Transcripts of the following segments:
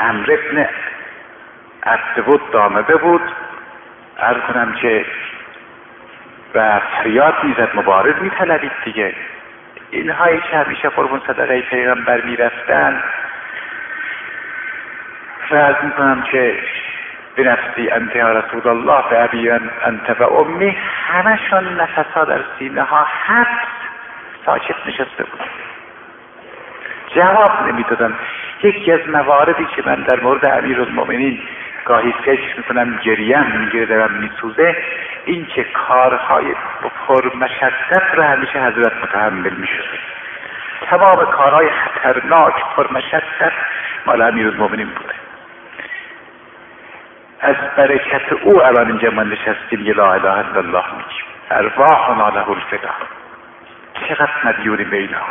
عمرو ابن عبدود دامغه بود. عرض کنم که و فریاد میزد مبارز میطلبید دیگه. اینهایی که همیشه قربون صدقه پیغمبر میرفتن و عرض میکنم که بنفسی انت یا رسول الله به ابی انت و امی، همشون نفسها در سینه ها حبس ساکت نشسته بود، جواب نمیدادن. یکی از مواردی که من در مورد امیرالمؤمنین گاهی فکر میکنم گریم میگیره دارم میسوزه، این که کارهای پرمشقت را همیشه حضرت متحمل میشده. تمام کارهای خطرناک پرمشقت مال امیرالمؤمنین بوده. از برکت او الان اینجا ما نشستیم یه لا اله الا الله میگیم، ارواحنا له الفدا. چقدر مدیونی به اینها.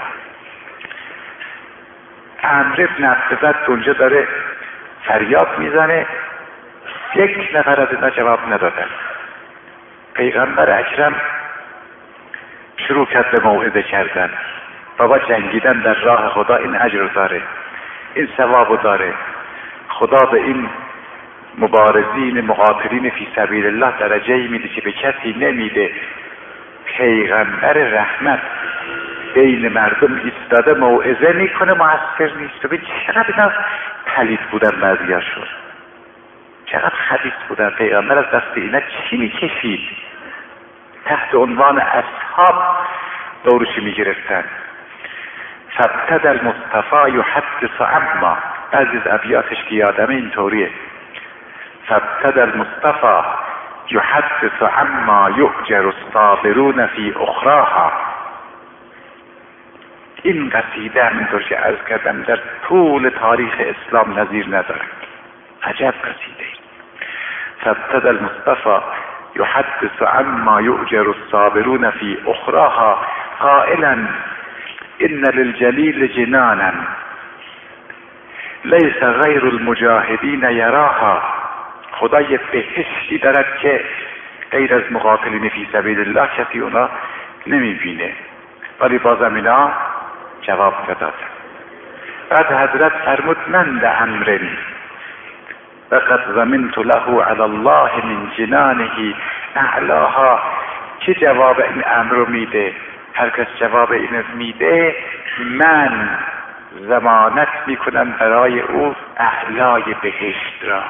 عمرو ابن عبدود اونجا داره فریاد میزنه، یک نفر از اینا جواب ندادن. پیغمبر اکرم شروع کرد به موعظه کردن. بابا جنگیدن در راه خدا این اجر داره، این ثواب داره. خدا به این مبارزین مقاتلین فی سبیل الله درجه‌ای میده که به کسی نمیده. پیغمبر رحمت بین مردم ایستاده موعظه میکنه، مؤثر نیست. ببین چقدر اینا پلید بودن بعضیاشون، چقدر خبیث بودن. پیغمبر از دست اینا چی میکشید؟ تحت عنوان اصحاب دورشی میگرفتن. فابتدى المصطفى يحدث عما، بعضی از ابیاتش که یادمه اینطوریه: فابتدى المصطفى يحدث عما يؤجر الصابرون في اخراها. این قصیده همینطور که عرض کردم در طول تاریخ اسلام نظیر نداره. عجب قصیده. فابتدى المصطفى يحدث عما يؤجر الصابرون في اخراها قائلا ان للجلیل جنانا لیس غیر المجاهدین یراها. خدا یه بهشتی دارد که غیر از مقاتلین فی سبیل الله کسی اونا نمیبینه، ولی بازم اینا جواب ندادن. بعد حضرت فرمود من لعمرو وقد ضمنت له علی الله من جنانه اعلاها. که جواب این امر میده؟ هر کس جواب این میده من ضمانت میکنم برای او اعلای بهشت را.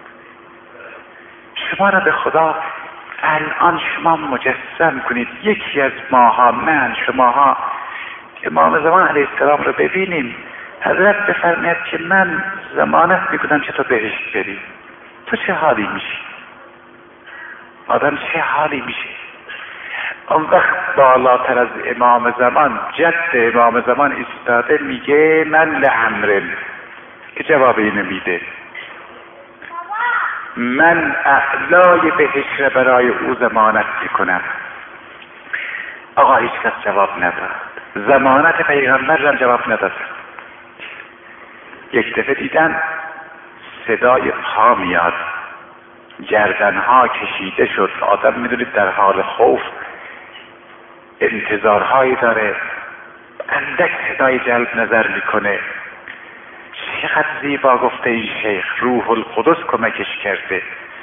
شما را به خدا الان شما مجسم کنید، یکی از ماها، من، شماها امام زمان علیه السلام رو ببینیم. حضرت بفرماید که من ضمانت میکنم که تو بهشت بری. تو چه حالی میشی؟ آدم چه حالی میشه؟ اون وقت بالاتر از امام زمان، جد امام زمان ایستاده میگه من لعمرو. که جواب اینو میده من اعلای بهشت را برای او ضمانت میکنم. آقا هیچ کس جواب نداد. ضمانت پیغمبر را جواب نداد. یک دفعه دیدن صدای پا میاد، گردنها کشیده شد. آدم میدونید در حال خوف انتظارهایی داره، اندک صدای جلب نظر میکنه. چقدر زیبا گفته این شیخ، روح القدس کمکش کرده.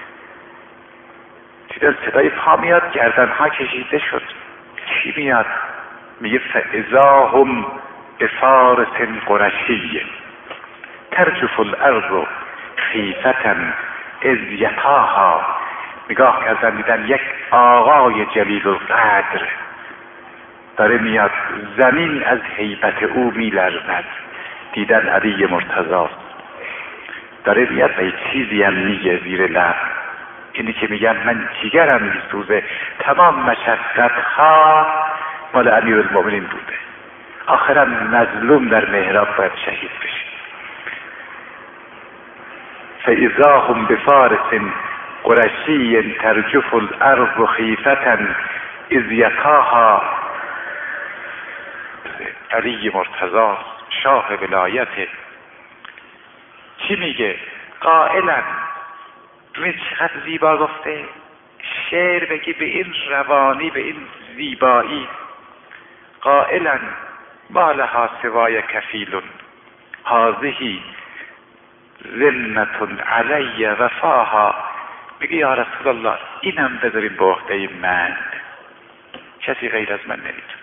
دیدن صدای پا میاد، گردنها کشیده شد. چی میاد؟ میگه فاذا هم بفارس قرشی ترجف الارض خیفة اذ یطاها. نگاه کردن دیدن یک آقای جلیل القدر داره میاد، زمین از هیبت او میلرزد. دیدن علی مرتضی داره میاد و چیزی هم میگه زیر لب. اینی که میگن من جیگرم میسوزه. تمام مشقت ها مال امیرالمؤمنین بوده. آخرا مظلوم در محراب باید شهید بشه. فاذا هم بفارس قرشی ترجف الارض خیفة اذ یطاها. علی مرتضی شاه ولایت چی میگه؟ قائلا، ببین چقدر زیبا گفته. شعر بگی به این روانی، به این زیبایی. قائلا ما لها سوای کفیل هذه ذمتون علی وفاها، میگه یا رسول الله اینم بذاریم به عهده من، کسی غیر از من نمیتونه.